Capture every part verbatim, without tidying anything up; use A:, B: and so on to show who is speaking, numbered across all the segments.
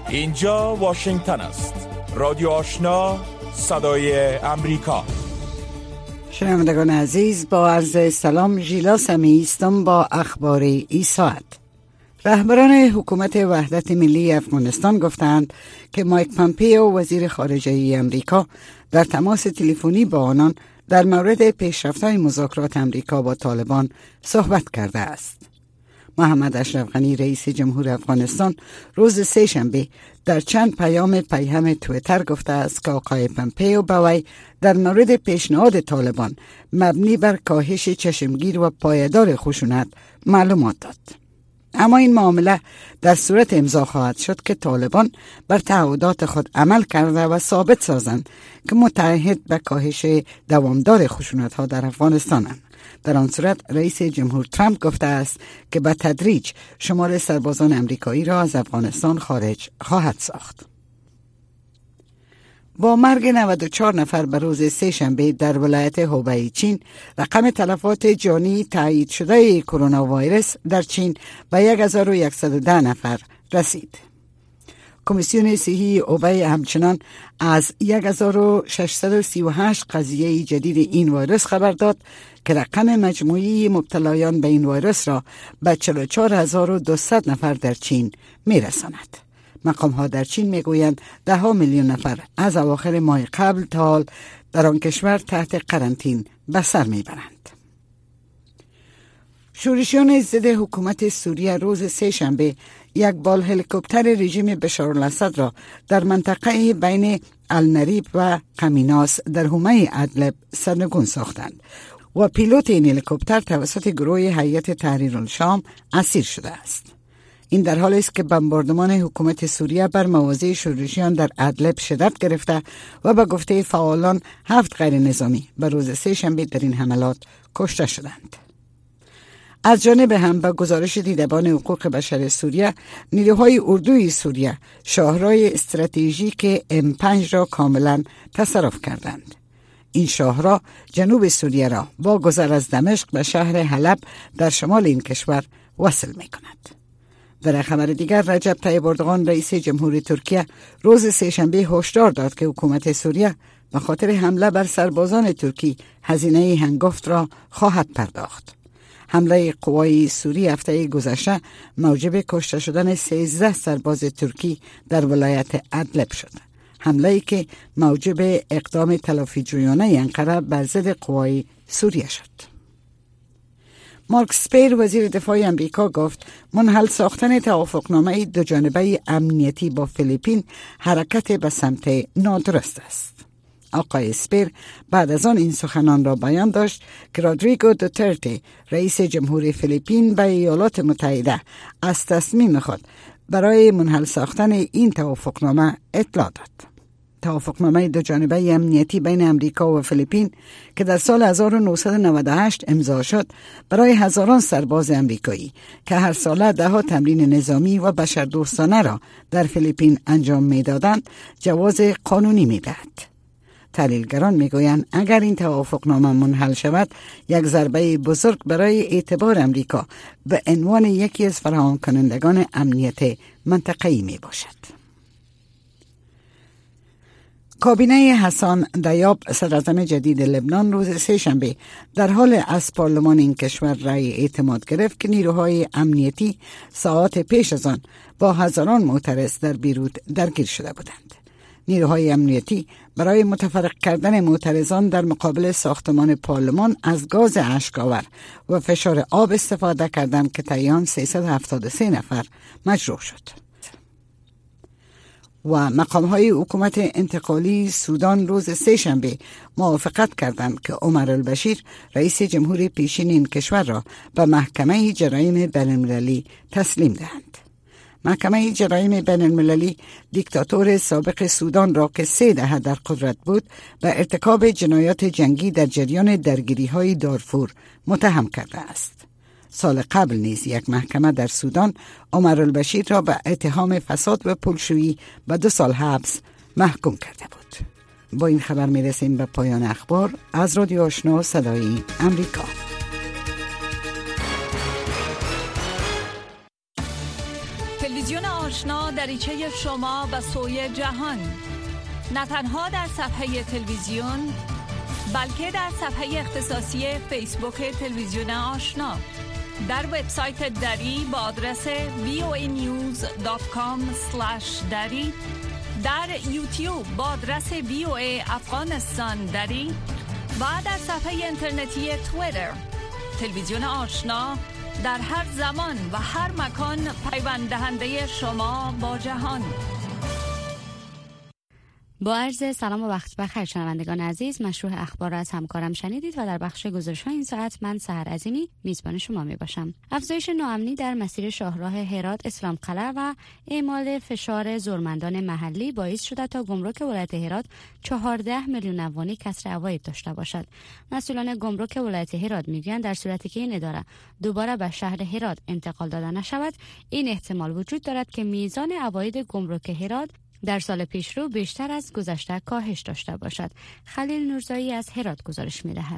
A: اینجا واشنگتن است. رادیو آشنا، صدای امریکا.
B: شنوندگان عزیز، با عرض سلام، ژیلا سمیعی هستم با اخبار این ساعت. رهبران حکومت وحدت ملی افغانستان گفتند که مایک پامپئو وزیر خارجه امریکا در تماس تلفنی با آنان در مورد پیشرفت‌های مذاکرات امریکا با طالبان صحبت کرده است. محمد اشرف غنی رئیس جمهور افغانستان روز سه‌شنبه در چند پیام پیام توییتر گفته است که آقای پامپئو به وی در مورد پیشنهاد طالبان مبنی بر کاهش چشمگیر و پایدار خشونت معلومات داد. اما این معامله در صورت امضا خواهد شد که طالبان بر تعهدات خود عمل کرده و ثابت سازند که متعهد به کاهش دوامدار خشونت‌ها در افغانستانند. در آن صورت رئیس جمهور ترامپ گفته است که به تدریج شمار سربازان امریکایی را از افغانستان خارج خواهد ساخت. با مرگ نود و چهار نفر به روز سه‌شنبه در ولایت هوبی چین، رقم تلفات جانی تایید شده کرونا ویروس در چین به هزار و صد و ده نفر رسید. کمیسیون صحی هوبی همچنان از هزار و ششصد و سی و هشت قضیه جدید این ویروس خبر داد که رقم مجموعی مبتلایان به این ویروس را به چهل و چهار هزار و دویست نفر در چین میرساند. مقام ها در چین میگویند ده ها میلیون نفر از اواخر ماه قبل تا حال در آن کشور تحت قرنطینه به سر میبرند. شورشیان ضد حکومت سوریه روز سه‌شنبه یک بال هلیکوپتر رژیم بشارالاسد را در منطقه بین النریب و قمیناس در حومه ادلب سرنگون ساختند و پیلوت این هلیکوپتر توسط گروه هیئت تحریر الشام اسیر شده است. این در حالی است که بمباردمان حکومت سوریه بر مواضع شورشیان در ادلب شدت گرفته و به گفته فعالان هفت غیر نظامی به روز سه‌شنبه در این حملات کشته شدند. از جانب هم به گزارش دیدبان حقوق بشر سوریه، نیروهای اردوی سوریه شاهرای استراتژیک ام پنج را کاملا تصرف کردند. این شاهرا جنوب سوریه را با گذر از دمشق به شهر حلب در شمال این کشور وصل می کند. در خبر دیگر، رجب طیب اردوغان رئیس جمهور ترکیه روز سه‌شنبه هشدار داد که حکومت سوریه به خاطر حمله بر سربازان ترکی هزینه هنگفت را خواهد پرداخت. حمله قوای سوری هفته گذشته موجب کشته شدن سیزده سرباز ترکی در ولایت ادلب شد. حمله‌ای که موجب اقدام تلافی جویانه انقره بر ضد قوای سوریه شد. مارک اسپر وزیر دفاع امریکا گفت منحل ساختن توافقنامه دو جانبه امنیتی با فیلیپین حرکت به سمت نادرست است. آقای اسپر بعد از آن این سخنان را بیان داشت که رودریگو دوترته رئیس جمهور فیلیپین به ایالات متحده از تصمیم خود برای منحل ساختن این توافقنامه اطلاع داد. توافقنامه دو جانبه امنیتی بین امریکا و فیلیپین که در سال هزار و نهصد و نود و هشت امضا شد، برای هزاران سرباز امریکایی که هر ساله ده ها تمرین نظامی و بشردوستانه را در فیلیپین انجام می‌دادند، جواز قانونی می‌دهد. تحلیلگران میگویند اگر این توافقنامه منحل شود، یک ضربه بزرگ برای اعتبار امریکا به عنوان یکی از فراهم کنندگان امنیت منطقه‌ای می باشد. کابینه حسن دیاب صدراعظم جدید لبنان روز سه‌شنبه در حال از پارلمان این کشور رأی اعتماد گرفت که نیروهای امنیتی ساعات پیش از آن با هزاران معترض در بیروت درگیر شده بودند. نیروهای امنیتی برای متفرق کردن معترضان در مقابل ساختمان پارلمان از گاز اشک‌آور و فشار آب استفاده کردند که طی سیصد و هفتاد و سه نفر مجروح شد. و مقام‌های حکومت انتقالی سودان روز سه‌شنبه موافقت کردند که عمر البشیر رئیس جمهور پیشین این کشور را به محکمه جرایم بین‌المللی تسلیم دهند. محکمه جرایم بین‌المللی دیکتاتور سابق سودان را که سه دهه در قدرت بود به ارتکاب جنایات جنگی در جریان درگیری‌های دارفور متهم کرده است. سال قبل نیز یک محکمه در سودان عمر البشیر را به اتهام فساد و پولشویی به دو سال حبس محکوم کرده بود. با این خبر می رسیم به پایان اخبار از رادیو آشنا صدای امریکا.
C: تلویزیون آشنا آشنا دریچه شما به سوی جهان، نه تنها در صفحه تلویزیون بلکه در صفحه اختصاصی فیسبوک تلویزیون آشنا، در وبسایت دری با آدرس وی او ای نیوز دات کام اسلش دری، در یوتیوب با آدرس وی او ای افغانستان دری و در صفحه اینترنتی توییتر. تلویزیون آشنا در هر زمان و هر مکان پیوند دهنده شما با جهان.
D: با عرض سلام و وقت بخیر شنوندگان عزیز، مشروع اخبار را از همکارم شنیدید و در بخش گزارش‌های این ساعت من سحر عظیمی میزبان شما می باشم. افزایش ناامنی در مسیر شاهراه هرات اسلام قلعه و اعمال فشار زورمندان محلی باعث شده تا گمرک ولایت هرات چهارده میلیون افغانی کسر عواید داشته باشد. مسئولان گمرک ولایت هرات میگویند در صورتی که این اداره دوباره به شهر هرات انتقال داده نشود، این احتمال وجود دارد که میزان عواید گمرک هرات در سال پیشرو بیشتر از گذشته کاهش داشته باشد. خلیل نورزایی از هرات گزارش می‌دهد.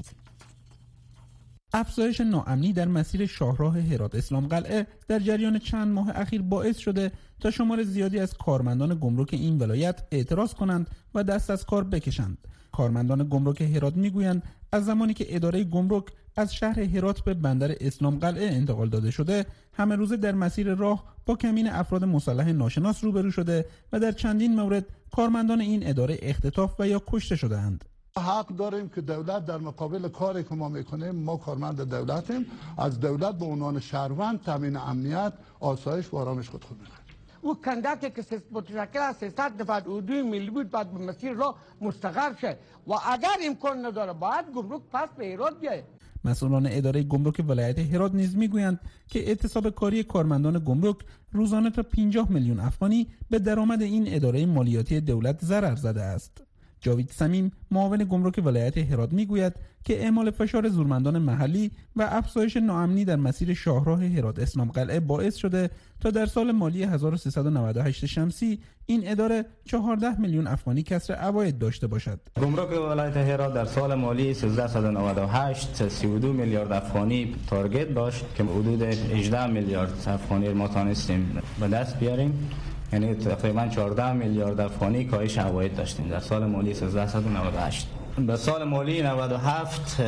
E: افزایش ناامنی در مسیر شاهراه هرات اسلام قلعه در جریان چند ماه اخیر باعث شده تا شمار زیادی از کارمندان گمرک این ولایت اعتراض کنند و دست از کار بکشند. کارمندان گمرک هرات میگویند از زمانی که اداره گمرک از شهر هرات به بندر اسلام قلعه انتقال داده شده، همه روزه در مسیر راه با کمین افراد مسلح ناشناس روبرو شده و در چندین مورد کارمندان این اداره اختطاف و یا کشته شده‌اند.
F: حق داریم که دولت در مقابل کاری که ما میکنیم، ما کارمند دولتیم، از دولت به عنوان شهروند تامین امنیت، آسایش و آرامش خود خود میخوایم.
G: او کندکی که متشکل از سیصد نفر اردوی ملی بود بعد به مسیر راه مستقر شد و اگر امکان نداره باید گمرک پس به هرات بیاید.
E: مسئولان اداره گمرک ولایت هرات نیز میگویند که اعتصاب کاری کارمندان گمرک روزانه تا پنجاه میلیون افغانی به درآمد این اداره مالیاتی دولت ضرر زده است. جاوید صمیم معاون گمرک ولایت هرات میگوید که اعمال فشار زورمندان محلی و افزایش ناامنی در مسیر شاهراه هرات اسلام قلعه باعث شده تا در سال مالی هزار و سیصد و نود و هشت شمسی این اداره چهارده میلیون افغانی کسر عواید داشته باشد.
H: گمرک ولایت هرات در سال مالی سیزده صد و نود و هشت سی و دو میلیارد افغانی تارگت داشت که حدود هجده میلیارد افغانی ما تانستیم به دست بیاریم، یعنی تقریبا چهارده میلیارد افغانی کاهش عواید داشتیم در سال مالی سیزده صد و نود و هشت. به سال مالی نود و هفت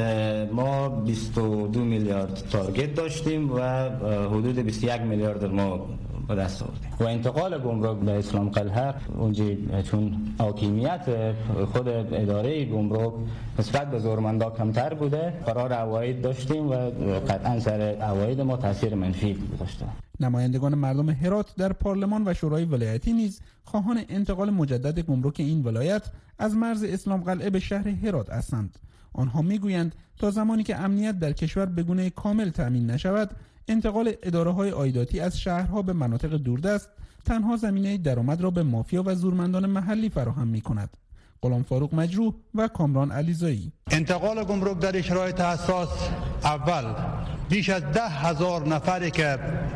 H: ما بیست و دو میلیارد تارگت داشتیم و حدود بیست و یک میلیارد ما به دست آوردیم. و انتقال گمرک به اسلام قلعه اونجا چون حاکمیت خود اداره گمرک نسبت به زورمندا کمتر بوده، قرار عواید داشتیم و قطعا سر عواید ما تاثیر منفی داشته.
E: نمایندگان مردم هرات در پارلمان و شورای ولایتی نیز خواهان انتقال مجدد گمرک این ولایت از مرز اسلام قلعه به شهر هرات هستند. آنها میگویند تا زمانی که امنیت در کشور به گونه کامل تامین نشود، انتقال اداره‌های عایداتی از شهرها به مناطق دوردست تنها زمینه درآمد را به مافیا و زورمندان محلی فراهم می‌کند. غلام فاروق مجروح و کامران علیزایی.
I: انتقال گمرک در شرایط حساس، اول بیش از ده هزار نفری که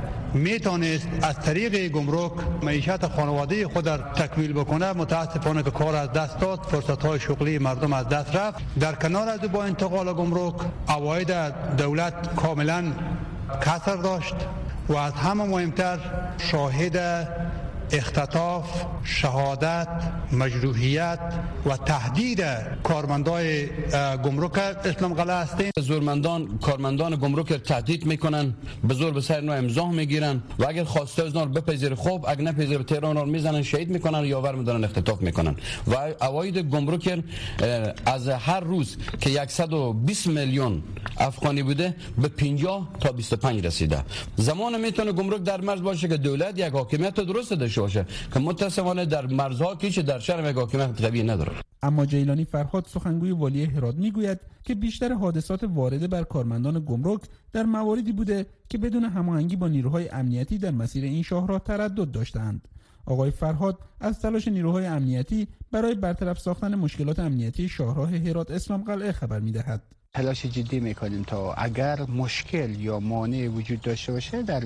I: میتونست از طریق گمرک معیشت خانواده خود را تکمیل بکنه، متاسفانه که کار از دست داد، فرصت‌های شغلی مردم از دست رفت. در کنار از با انتقال گمرک عواید دولت کاملا کسر داشت و از همه مهمتر شاهد اختطاف، شهادت، مجروحیت و تهدید کارمندای گمرک اسلام قلعه هستند.
J: زورمندان کارمندان گمرک را تهدید میکنن، به زور به سر اینا امضا میگیرن و اگر خواسته از اینا بپذیره خوب، اگر نپذیره تهران رو میزنن، شهید میکنن یا ور میدارن، اختطاف میکنن. و عواید گمرک از هر روز که صد و بیست میلیون افغانی بوده به پنجاه تا بیست و پنج رسیده. زمان میتونه گمرک در مرز باشه که دولت یک حاکمیت درست داشته باشه که متاسفانه در مرزها که در شهر یک حاکمیت طبیعی نداره.
E: اما جیلانی فرهاد سخنگوی والی هرات میگوید که بیشتر حادثات وارده بر کارمندان گمرک در مواردی بوده که بدون هماهنگی با نیروهای امنیتی در مسیر این شاهراه تردد داشتند. آقای فرهاد از تلاش نیروهای امنیتی برای برطرف ساختن مشکلات امنیتی شاهراه هرات اسلام قلعه خبر میدهد.
K: تلاش جدی میکنیم تا اگر مشکل یا مانع وجود داشته باشه در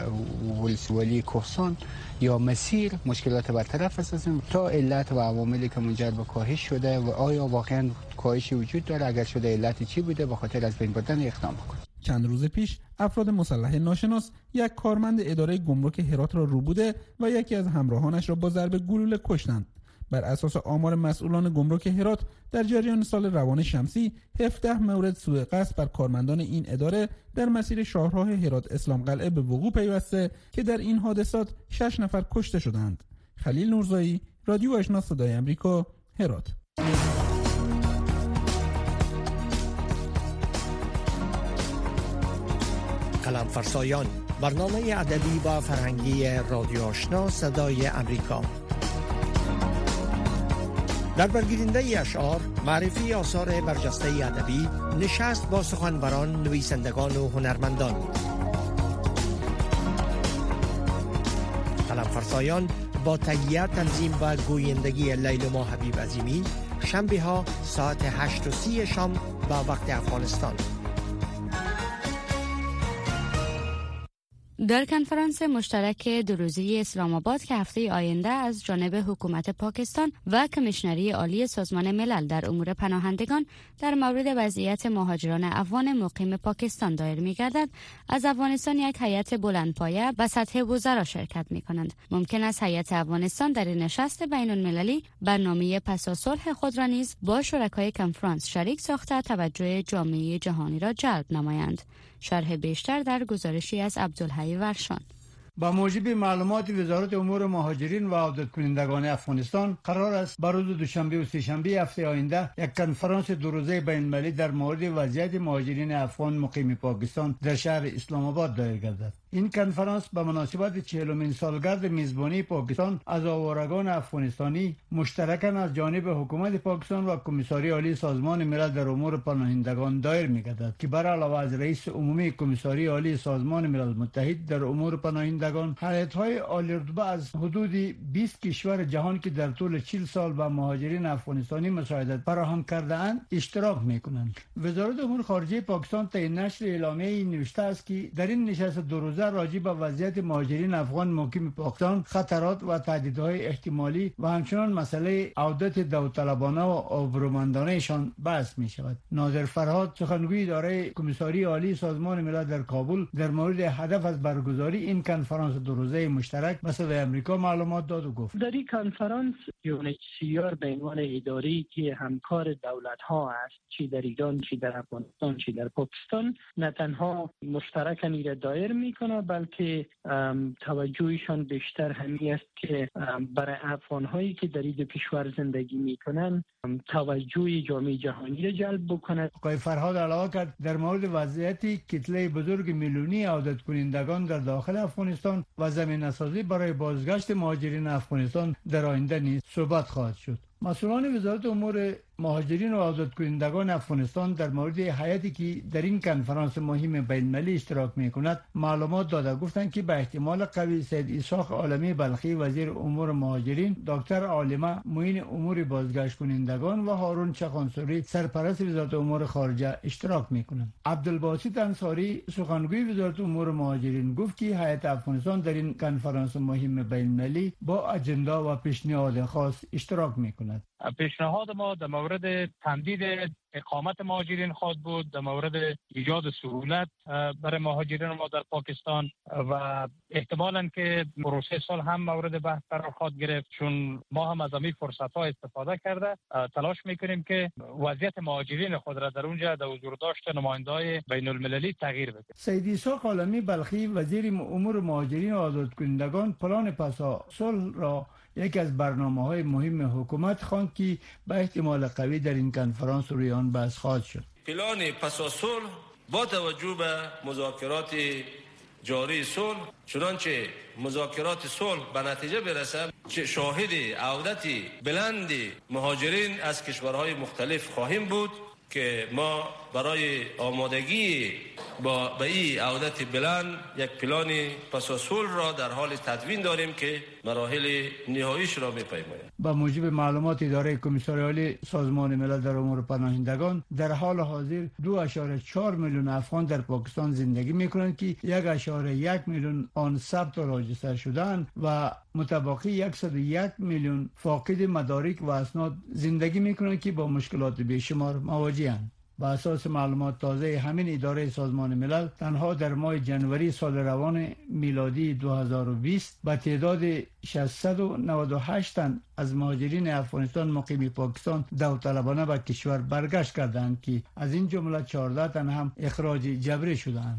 K: ولسوالی کوهستان یا مسیر مشکلات برطرف اساسیم تا علت و عواملی که منجر به کاهش شده و آیا واقعا کاهشی وجود داره، اگر شده علت چی بوده، به خاطر از بین بردن اقدام بکنیم.
E: چند روز پیش افراد مسلح ناشناس یک کارمند اداره گمرک هرات را روبوده و یکی از همراهانش را با ضرب گلوله کشتند. بر اساس آمار مسئولان گمرک هرات در جریان سال روان شمسی هفده مورد سوء قصد بر کارمندان این اداره در مسیر شاهراه هرات اسلام قلعه به وقوع پیوسته که در این حادثات شش نفر کشته شدند. خلیل نورزایی، رادیو آشنا صدای امریکا، هرات.
L: قلم فرسایان، برنامه ادبی و فرهنگی رادیو آشنا صدای امریکا. در برگیرنده اشعار، معرفی آثار برجسته ادبی، نشست با سخنوران، نویسندگان و هنرمندان. قلم فرسایان با تهیه، تنظیم و گویندگی لیلما حبیب عظیمی، شنبه ها ساعت هشت و سی شام با وقت افغانستان.
D: در کنفرانس مشترک دو روزه اسلام آباد که هفته آینده از جانب حکومت پاکستان و کمیشنری عالی سازمان ملل در امور پناهندگان در مورد وضعیت مهاجران افغان مقیم پاکستان دایر می‌گردد، از افغانستان یک هیئت بلندپایه و سطح وزرا شرکت می‌کنند. ممکن است هیئت افغانستان در این نشست بین‌المللی برنامه پس از صلح خود را نیز با شرکای کنفرانس شریک ساخته توجه جامعه جهانی را جلب نمایند. شرح بیشتر در گزارشی از عبدالحی ورشان.
I: با موجب معلومات وزارت امور مهاجرین و عودت کنندگان افغانستان، قرار است بر روز دوشنبه و سه‌شنبه هفته آینده یک کنفرانس دو روزه بین‌المللی در مورد وضعیت مهاجرین افغان مقیم پاکستان در شهر اسلام آباد دایر گردد. این کنفرانس به مناسبت چهلمین سالگرد میزبانی پاکستان از آوارگان افغانستانی مشترکاً از جانب حکومت پاکستان و کمیساری عالی سازمان ملل در امور پناهندگان دایر می‌گردد که بر علاوه از رئیس عمومی کمیساری عالی سازمان ملل متحد در امور پناهندگان، هیئت‌های عالی رتبه از حدود بیست کشور جهان که در طول چهل سال با مهاجرین افغانستانی مساعدت فراهم کرده‌اند اشتراک می‌کنند. وزارت امور خارجه پاکستان طی نشر اعلامیه‌ای نوشته است که در این نشست دو روزه راجع به وضعیت مهاجرین افغان مقیم پاکستان، خطرات و تهدیدهای احتمالی و همچنین مسئله عودت داوطلبانه و آبرومندانه‌شان بحث می شود. ناظر فرهاد، سخنگوی اداره کمیساری عالی سازمان ملل در کابل، در مورد هدف از برگزاری این کنفرانس دو روزه مشترک به صدای امریکا معلومات داد و گفت:
M: در این کنفرانس یو ان اچ سی آر به عنوان اداره‌ای که همکار دولت‌ها است، چی در ایران، چی در افغانستان، چی در پاکستان، نه تنها مشترکاً را دایر می‌کنه بلکه توجهشان بیشتر همین است که برای افغان‌هایی که در این کشور زندگی می‌کنند توجه جامعه جهانی را جلب بکنند.
I: آقای فرهاد علاوه کرد در مورد وضعیت کتله بزرگ میلیونی عودت کنندگان در داخل افغانستان و زمینه‌سازی برای بازگشت مهاجرین افغانستان در آینده نیز صحبت خواهد شد. مسئولان وزارت امور مهاجرین و عودت کنندگان افغانستان در مورد هیئتی که در این کنفرانس مهم بین‌المللی اشتراک می‌کند معلومات داده، گفتند که به احتمال قوی سید اسحاق عالمی بلخی وزیر امور مهاجرین، دکتر عالمه معین امور بازگشت کنندگان و هارون چخانسوری سرپرست وزارت امور خارجه اشتراک می‌کنند. عبدالباسط انصاری، سخنگوی وزارت امور مهاجرین، گفت که هیئت افغانستان در این کنفرانس مهم بین‌المللی با اجندا و پیشنهاد خاص اشتراک می‌کند.
N: پیشنهاد ما در مورد تمدید اقامت مهاجرین خواهد بود، در مورد ایجاد سهولت برای مهاجرین ما در پاکستان و احتمالاً که پروسه صلح هم مورد بحث قرار خواهد گرفت، چون ما هم از همین فرصت‌ها استفاده کرده تلاش می‌کنیم که وضعیت مهاجرین خود را در اونجا در حضور داشت نماینده‌های بین‌المللی تغییر بده.
I: سید اسحاق عالمی بلخی وزیر امور مهاجرین و عودت کنندگان پلان پسا صلح را یکی از برنامه‌های مهم حکومت خواند که به احتمال قوی در این کنفرانس روی آن بحث خواهد شد.
O: پلان پس از صلح با توجه به مذاکرات جاری صلح، چنانچه مذاکرات صلح به نتیجه برسد، که شاهد عودت بلند مهاجرین از کشورهای مختلف خواهیم بود که ما برای آمادگی با به این عودت بلند یک پلان پس از صلح را در حال تدوین داریم که مراحل نهاییش را می‌پیماید.
I: با موجب معلومات اداره کمیساری عالی سازمان ملل در امور پناهندگان، در حال حاضر دو اشاره چهار میلیون افغان در پاکستان زندگی می‌کنند که یک اشاره یک میلیون آن ثبت و راجستر شدند و متبقی صد و یک میلیون فاقد مدارک و اسناد زندگی می‌کنند که با مشکلات بیشمار مواجه‌اند. با اساس معلومات تازه همین اداره سازمان ملل تنها در ماه جنوری سال روان میلادی دو هزار و بیست با تعداد ششصد و نود و هشت تن از مهاجرین افغانستان مقیم پاکستان داوطلبانه به کشور برگشت کردند که از این جمله چهارده تن هم اخراج جبری شدند.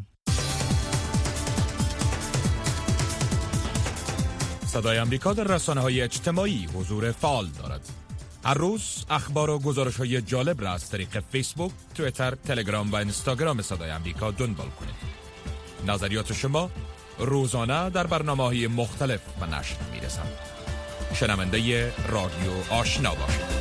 A: صدای امریکا در رسانه‌های اجتماعی حضور فعال دارد. هر روز اخبار و گزارش‌های جالب را از طریق فیسبوک، توییتر، تلگرام و اینستاگرام صدای امریکا دنبال کنید. نظریات شما روزانه در برنامه‌های مختلف و نشر می‌رسند. شنونده رادیو آشنا باشید.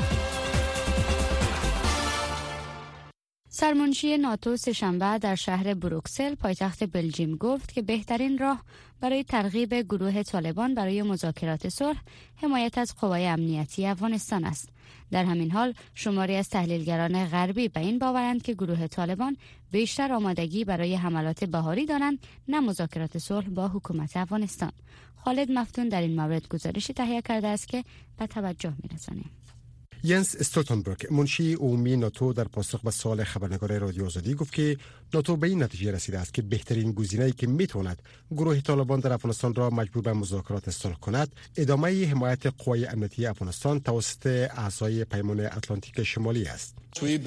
D: سرمنشی ناتو سه‌شنبه در شهر بروکسل پایتخت بلژیم گفت که بهترین راه برای ترغیب گروه طالبان برای مذاکرات صلح حمایت از قوای امنیتی افغانستان است. در همین حال شماری از تحلیلگران غربی به این باورند که گروه طالبان بیشتر آمادگی برای حملات بهاری دارند نه مذاکرات صلح با حکومت افغانستان. خالد مفتون در این مورد گزارشی تهیه کرده است که به توجه می‌رسانیم.
P: ینس استولتنبرگ منشی عمومی ناتو در پاسخ به سوال خبرنگار رادیو آزادی گفت که ناتو به این نتیجه رسیده است که بهترین گزینه‌ای که میتواند گروه طالبان در افغانستان را مجبور به مذاکرات صلح کند ادامه حمایت قوای امنیتی افغانستان توسط اعضای پیمان اتلانتیک شمالی است.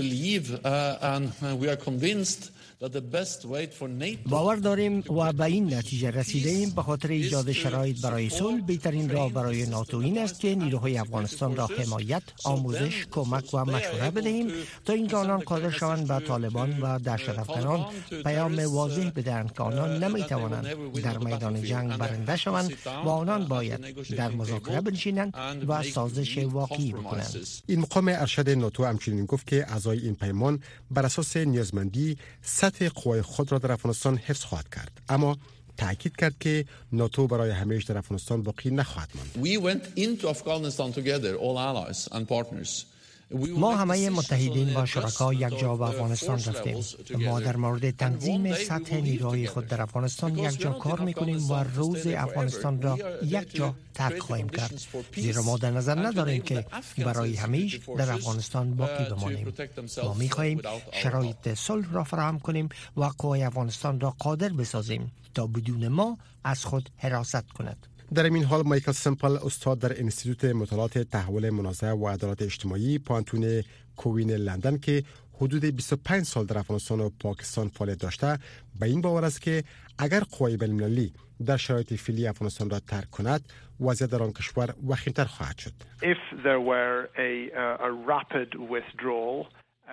L: باور داریم و به این نتیجه رسیده ایم به خاطر ایجاد شرایط برای صلح بهترین راه برای ناتو این است که نیروهای افغانستان را حمایت، آموزش، کمک و مشوره بدهیم تا اینکه آنان قادر شوند به طالبان و دهشت‌افکنان پیام واضح بدهند که آنان نمیتوانند در میدان جنگ برنده شوند و آنان باید در مذاکره بنشینند و سازش واقعی بکنند.
P: این مقام ارشد ناتو همچنین گفت که اعضای این پیمان بر اساس نیازمندی سطح قوای خود را در افغانستان حفظ خواهد کرد، اما تأکید کرد که ناتو برای همیشه در افغانستان باقی نخواهد ماند.
Q: We went into Afghanistan together, all allies and partners.
L: ما همه متحدین و شرکا یک جا به افغانستان رفتیم. ما در مورد تنظیم سطح نیروهای خود در افغانستان یک جا کار میکنیم و روز افغانستان را یک جا ترک خواهیم کرد، زیرا ما در نظر نداریم که برای همیشه در افغانستان باقی بمانیم. ما میخواهیم شرایط صلح را فراهم کنیم و قوای افغانستان را قادر بسازیم تا بدون ما از خود حراست کند.
P: در این حال مایکل سمپل استاد در انستیتوت مطالعات تحول منازعه و عدالت اجتماعی پانتون کوین لندن که حدود بیست و پنج سال در افغانستان و پاکستان فعالیت داشته به این باور است که اگر قوای بین‌المللی در شرایط فعلی افغانستان را ترک کند وضعیت در آن کشور وخیم‌تر خواهد شد.
R: If there were a, uh, a rapid withdrawal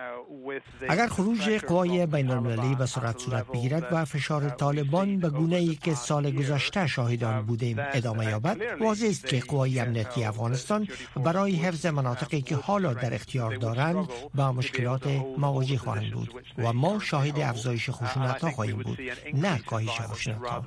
L: اگر خروج قوای بین المللی به سرعت صورت بگیرد و فشار طالبان به گونه‌ای که سال گذشته شاهدان بودیم ادامه یابد، واضح است که قوای امنیتی افغانستان برای حفظ مناطقی که حالا در اختیار دارند با مشکلات مواجه خواهند بود و ما شاهد افزایش خشونت‌ها خواهیم بود، نه کاهش خشونت‌ها.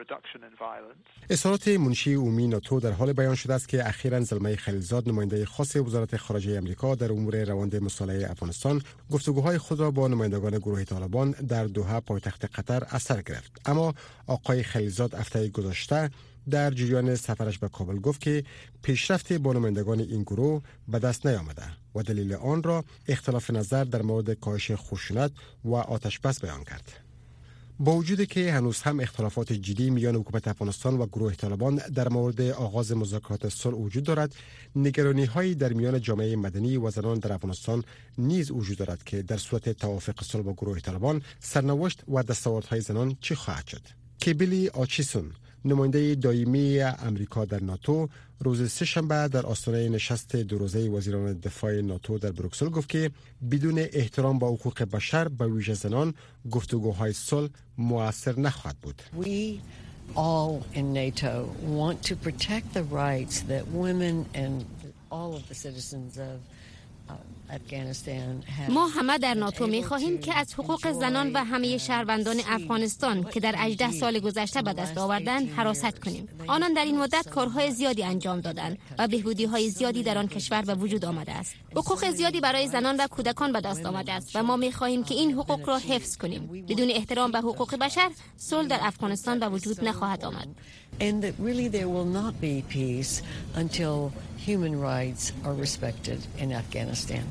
P: اظهارات منشی عمومی ناتو در حال بیان شده است که اخیراً زلمه خلیلزاد نماینده خاص وزارت خارجه آمریکا در امور روند مصالحه افغانستان گفتگوهای خود را با نمایندگان گروه طالبان در دوحه پایتخت قطر از سر گرفت، اما آقای خلیلزاد هفته گذشته در جریان سفرش به کابل گفت که پیشرفت با نمایندگان این گروه به دست نیامده و دلیل آن را اختلاف نظر در مورد کاهش خشونت و آتش بس بیان کرد. با وجودی که هنوز هم اختلافات جدی میان حکومت افغانستان و گروه طالبان در مورد آغاز مذاکرات صلح وجود دارد، نگرانی‌هایی در میان جامعه مدنی و زنان در افغانستان نیز وجود دارد که در صورت توافق صلح با گروه طالبان سرنوشت و دستاوردهای زنان چی خواهد شد. کیبلی آچیسون نماینده دائمی امریکا در ناتو روز سه‌شنبه در آستانه نشست دو روزه وزیران دفاع ناتو در بروکسل گفت که بدون احترام به حقوق بشر به ویژه زنان گفتگوهای صلح مؤثر نخواهد بود.
S: We all in NATO want to protect the rights that women and all of the citizens of
T: ما همه در ناتو می خواهیم که از حقوق زنان و همه شهروندان افغانستان که در هجده سال گذشته به دست آوردند حراست کنیم. آنان در این مدت کارهای زیادی انجام دادند و بهبودی‌های زیادی در آن کشور به وجود آمده است. حقوق زیادی برای زنان و کودکان به دست آمده است و ما می خواهیم که این حقوق را حفظ کنیم. بدون احترام به حقوق بشر صلح در افغانستان به وجود نخواهد آمد.
S: And that really there will not be peace until human rights are respected in Afghanistan.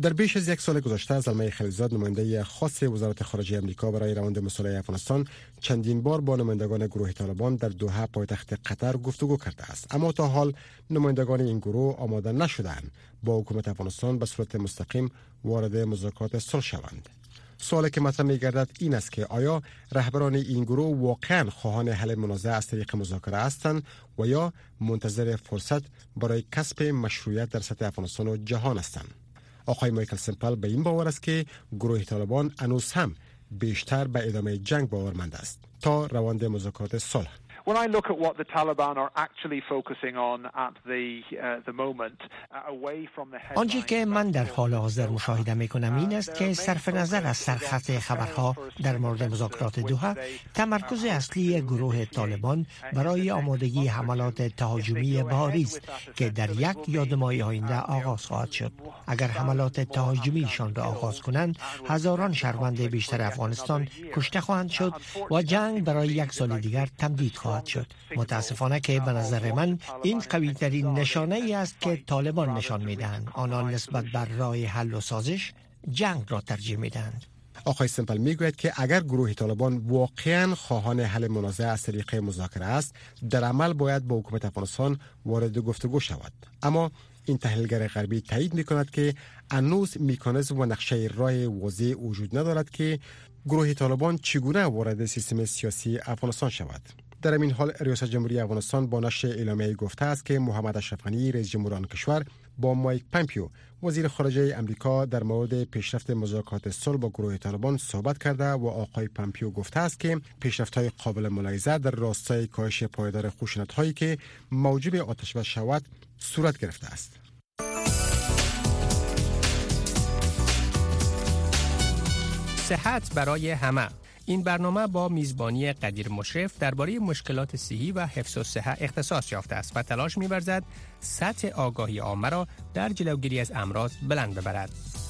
P: در بیش از یک سال گذشته زلمه خلیلزاد نماینده خاص وزارت خارجه آمریکا برای روند مصالحه افغانستان چندین بار با نمایندگان گروه طالبان در دوحه پایتخت قطر گفتگو کرده است، اما تا حال نمایندگان این گروه آماده نشدند با حکومت افغانستان به صورت مستقیم وارد مذاکرات صلح شوند. سوالی که مطرح می‌گردد این است که آیا رهبران این گروه واقعاً خواهان حل منازعه از طریق مذاکره هستند و یا منتظر فرصت برای کسب مشروعیت در سطح افغانستان و جهان هستند؟ آقای مایکل سمپل به این باور است که گروه طالبان هنوز هم بیشتر به ادامه جنگ باورمند است تا روند مذاکرات صلح.
R: When I look at what the Taliban are actually focusing on at the uh, the moment uh, away from the headlines.
L: آنچه که من در حال حاضر مشاهده می‌کنم این است که صرف نظر از سرخط خبرها در مورد مذاکرات دوحه، تمرکز اصلی گروه طالبان برای آمادگی حملات تهاجمی بهاری است که در یک یا دو ماه آینده آغاز خواهد شد. اگر حملات تهاجمیشان را آغاز کنند، هزاران شهروند بیشتر افغانستان کشته خواهند شد و جنگ برای یک سال دیگر تمدید خواهد شد. متاسفانه که به نظر من این قوی ترین نشانه ای است که طالبان نشان میدهند آنان نسبت بر راه حل و سازش جنگ را ترجیح میدهند.
P: آقای سمپل میگوید که اگر گروه طالبان واقعاً خواهان حل منازعه از طریق مذاکره است، در عمل باید با حکومت افغانستان وارد گفتگو شود. اما این تحلیلگر غربی تایید میکند که هنوز مکانیزم و نقشه راه واضح وجود ندارد که گروه طالبان چگونه وارد سیستم سیاسی افغانستان شود. در این حال ریاست جمهوری افغانستان با نشر اعلامیه گفته است که محمد اشرف غنی رئیس جمهور آن کشور با مایک پامپیو وزیر خارجه آمریکا در مورد پیشرفت مذاکرات صلح با گروه طالبان صحبت کرده و آقای پامپیو گفته است که پیشرفت‌های قابل ملاحظه در راستای کاهش پایدار خشونت‌هایی که موجب آتش بس شود صورت گرفته است.
U: صحت برای همه. این برنامه با میزبانی قدیر مشرف درباره مشکلات صحی و حفظ الصحه اختصاص یافته است و تلاش می‌ورزد سطح آگاهی عامه را در جلوگیری از امراض بلند ببرد.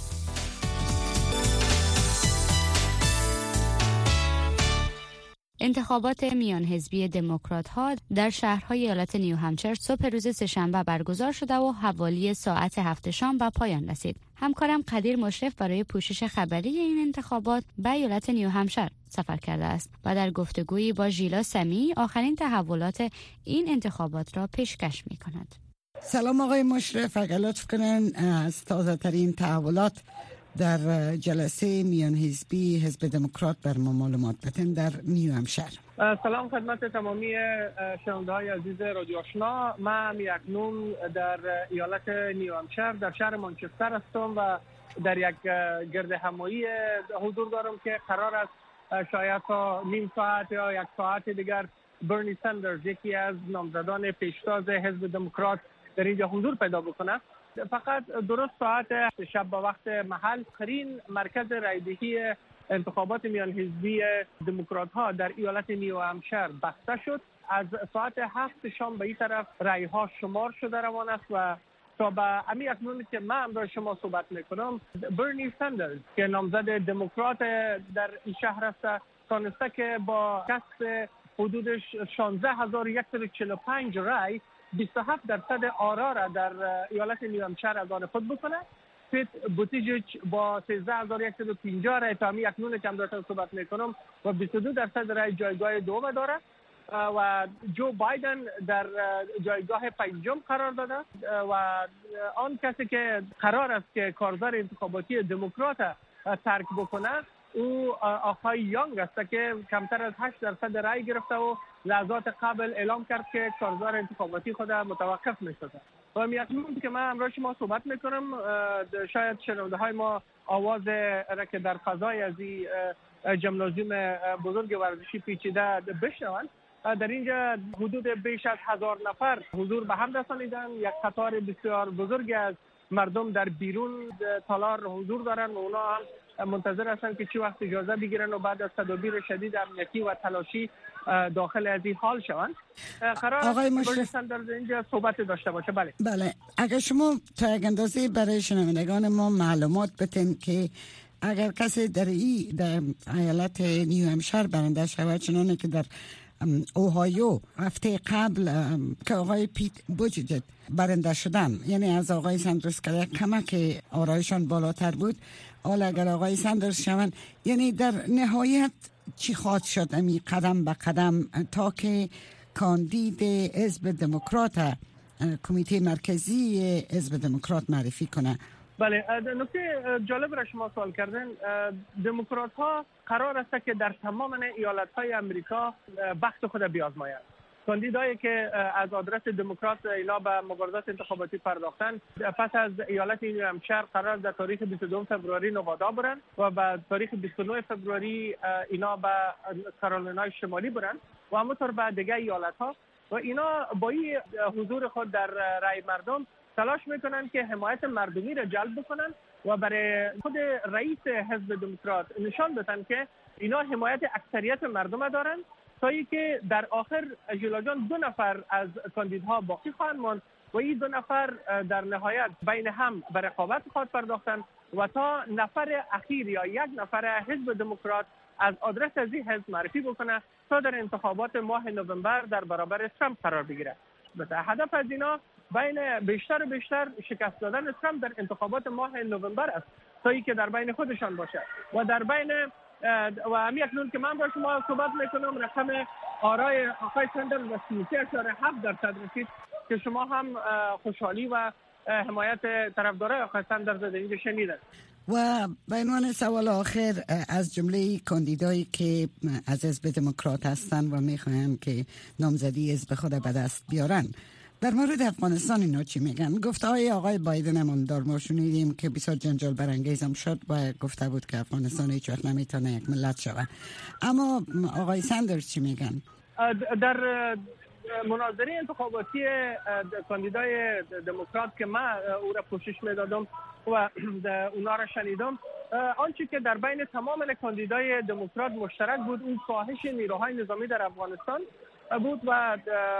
D: انتخابات میان حزبی دموکرات ها در شهرهای ایالت نیو همچر صبح روز سه‌شنبه برگزار شده و حوالی ساعت هفت شام به پایان رسید. همکارم قدیر مشرف برای پوشش خبری این انتخابات به ایالت نیو همشر سفر کرده است و در گفتگویی با ژیلا سمی آخرین تحولات این انتخابات را پیشکش می کند.
B: سلام آقای مشرف، اگر لطف کنن از تازه ترین تحولات در جلسه میان حزبی حزب دموکرات بر ما معلومات بدن در نیو همشر.
M: سلام خدمت تمامی شنونده های عزیز رادیو آشنا. من اکنون در ایالت نیو همشر در شهر مانچستر هستم و در یک گرد همایی حضور دارم که قرار است شاید تا نیم ساعت یا یک ساعت دیگر برنی سندرز یکی از نامزدان پیشتاز حزب دموکرات در اینجا حضور پیدا بکنه. فقط درست ساعت شب با وقت محل آخرین مرکز رایدهی انتخابات میان حزبی دموکرات ها در ایالت نیو همشر بسته شد. از ساعت هفت شام به این طرف رای ها شمار شده روان است و تا به امی اکنون که من امروز شما صحبت میکنم برنی سندرز که نامزد دموکرات در این شهر است تانسته که با کسب حدود شانزده هزار و صد و چهل و پنج رای بیست و هفت درصد آرا را در ایالت نیو همشر از آن خود بکنه. پیت بوتیجیج با سیزده هزار و صد و پنجاه رای تا امی اکنون که امروز صحبت میکنم و بیست و دو درصد رای جایگاه دوم داره و جو بایدن در جایگاه پنجم قرار داده و آن کسی که قرار است که کارزار انتخاباتی دموکرات ترک بکنه او آقای یانگ است که کمتر از هشت درصد رای گرفته و لحظات قبل اعلام کرد که کارزار انتخاباتی خود متوقف می‌سازد. و می‌اکنون که من امروز شما صحبت می‌کنم شاید شنونده های ما آواز را که در فضای از این جمنازیوم بزرگ ورزشی پیچیده بشنوند. در اینجا حدود بیش از هزار نفر حضور به هم رسانیدن. یک قطار بسیار بزرگ از مردم در بیرون تالار حضور دارن و اونا هم منتظر هستند که چه وقت اجازه بگیرن و بعد از تدابیر شدید امنیتی و تلاشی داخل از این حال شوند. قرار
B: آقای مشرف
M: در اینجا صحبت داشته باشه. بله
B: بله اگر شما تا یک اندازه برای شنوندگان ما معلومات بتین که اگر کسی در این در ایالت نیو همشر برنده شود چنانه که در اوهایو هفته قبل که آقای پیت بوتیجگ برنده شدن، یعنی از آقای ساندرز که کمک آرایشان بالاتر بود، حالا اگر آقای ساندرز شوند، یعنی در نهایت چی خواهد شد امی قدم به قدم تا که کاندید حزب دموکرات کمیته مرکزی حزب دموکرات معرفی کنه؟
C: بله، نکته جالب را شما سوال کردن. دموکرات ها قرار است که در تمام ایالت های امریکا بخت خود بیازمایند. کاندیدایی که از آدرس دموکرات اینا به مبارزات انتخاباتی پرداختن، پس از ایالت نیو همشایر قرار در تاریخ بیست و دوم فوریه نوادا برن و به تاریخ بیست و نه فوریه اینا به کارولینای شمالی برن و همونطور به دیگه ایالت ها. و اینا با این حضور خود در رای مردم تلاش میکنن که حمایت مردمی را جلب بکنن و برای خود رئیس حزب دموکرات نشان بدن که اینا حمایت اکثریت مردم دارن، تا ای که در آخر ژولا جان دو نفر از کاندیدها باقی خواهند ماند و این دو نفر در نهایت بین هم به رقابت خواهد پرداختن و تا نفر اخیر یا یک نفر حزب دموکرات از آدرس از این حزب معرفی بکنه تا در انتخابات ماه نوامبر در برابر ترامپ قرار بگیره. هدف از اینا بین بیشتر و بیشتر شکست دادن ترامپ در انتخابات ماه نوامبر است، تا ای که در بین خودشان باشه و در بین و همی اکنون که من با شما صحبت میکنم رقم آرای آقای ساندرز و سی و سه اشاره هفت درصد رسید که شما هم خوشحالی و حمایت طرفدارای آقای ساندرز در اینجا شنیدن.
B: و به عنوان سوال آخر، از جمله کاندیدایی که از حزب دموکرات هستند و میخواهند که نامزدی حزب خود به دست بیارن، در مورد افغانستان اینا چی میگن؟ گفته های آقای بایدن همون دار ما شنیدیم که بسیار جنجال برانگیز هم شد و گفته بود که افغانستان هیچ وقت نمیتونه یک ملت شود. اما آقای ساندرز چی میگن؟
C: در مناظره انتخاباتی کاندیدای دموکرات که من او را پوشش میدادم و اونا را شنیدم، آنچه که در بین تمام کاندیدای دموکرات مشترک بود اون کاهش نیروهای نظامی در افغانستان بود و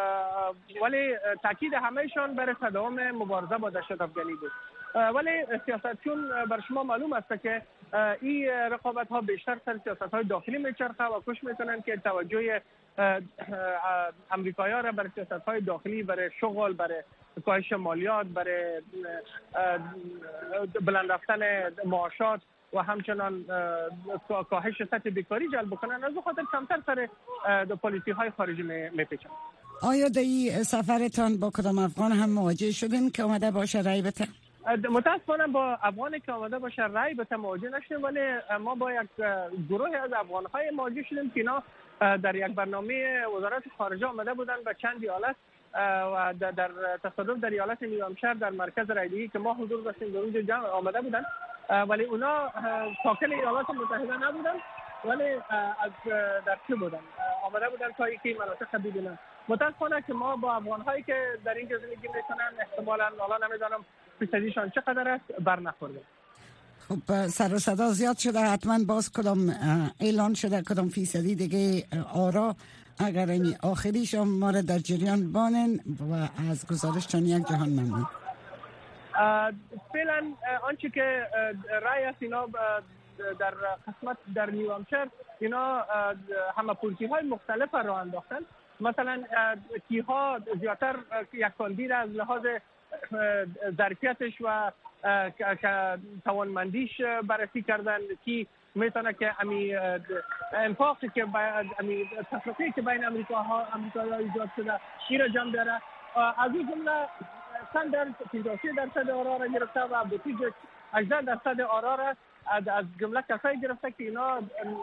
C: ولی تاکید همهشان بر تداوم مبارزه با دهشت افغانی بود. ولی سیاست چون بر شما معلوم است که این رقابت ها بیشتر سر سیاست های داخلی میچرخه و کوشش میکنن که توجه امریکایی‌ها را بر سیاست های داخلی، برای شغل، برای کاهش مالیات، برای بلند رفتن معاشات و همچنان کاهش سطح بیکاری جلب بکنن. از خاطر کمتر سر پالیسی های خارجی میپیچن.
B: آیا در این سفرتان با کدام افغان هم مواجه شدین که آمده باشه رای بده؟
C: متاسفانه با افغانی که آمده باشه رای بده مواجه نشدیم، ولی ما با یک گروه از افغان‌های مواجه شدیم که اینا در یک برنامه وزارت خارجه آمده بودن به چند ایالت و در تصادف در ایالت نیو همشایر در مرکز رایدهی که ما حضور داشتیم در اونجا جمع آمده بودن، ولی اونا ساکن ایالات متحده نبودن، ولی از در چه بودن آمده بودن تا اینکه مناطق ببینن. متاسفانه که ما با افغان‌هایی که در اینجا زندگی میکنن احتمالاً حالا نمیدونم فیصدیشان چقدر است بر نخورده.
B: خب سر و صدا زیاد شده، حتما باز کدام اعلان شده کدام فیصدی دیگه آرا اگر این آخریش ما را در جریان بانن و از گزارشتان یک جهان ممنون.
C: فعلا آنچه که رای است اینا در قسمت در نیو همشایر اینا همه پولتی های مختلف را انداختن. مثلا کیها زیادتر یک کاندید از لحاظ ظرفیتش و توانمندیش بررسی کردن که میتونه که امی انفاقی که امی تفرقه که بین امریکا ها امریکایی‌ها ایجاد شده این را جمع داره. از این جمله ساندرز پنجاه و سه درصد آرا را گرفته و بوتیجگ هجده درصد آرا را از جمله کسایی گرفته که اینا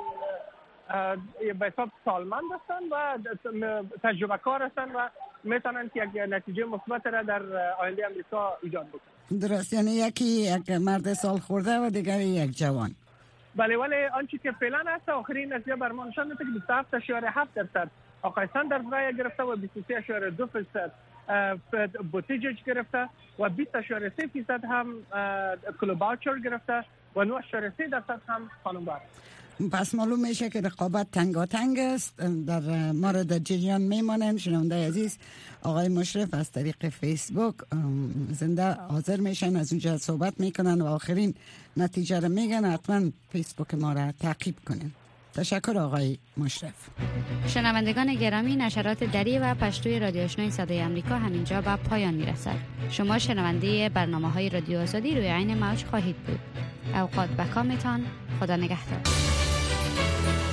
C: به حساب سالمند هستند و تجربه کار هستند و میتونن که یک نتیجه مثبت را در آینده امریکا ایجاد بکنن.
B: درست، یعنی یکی یک مرد سال خورده و دیگری یک جوان.
C: بله، ولی آنچه که فعلا هست آخرین نتیجه بر ما نشان میده که بیست و هفت اشاره هفت درصد آقای ساندرز رای گرفته و بیست و سه اشاره دو درصد بوتیجگ گرفته و بیست اشاره سه درصد هم کلوباچر گرفته و نه اشاره سه درصد هم خانم بار.
B: پس معلوم میشه که رقابت تنگاتنگ است. در ما را در جریان میمانند شنونده عزیز. آقای مشرف از طریق فیسبوک زنده حاضر میشن، از اونجا صحبت میکنن و آخرین نتیجه را میگن. حتما فیسبوک ما را تعقیب کنین. تشکر آقای مشرف.
D: شنوندگان گرامی، نشرات دری و پشتوی رادیو آشنای صدای آمریکا همینجا به پایان میرسد. شما شنونده برنامه‌های رادیو آزادی روی عین موج خواهید بود. اوقات بکامتان. خدا نگهدار.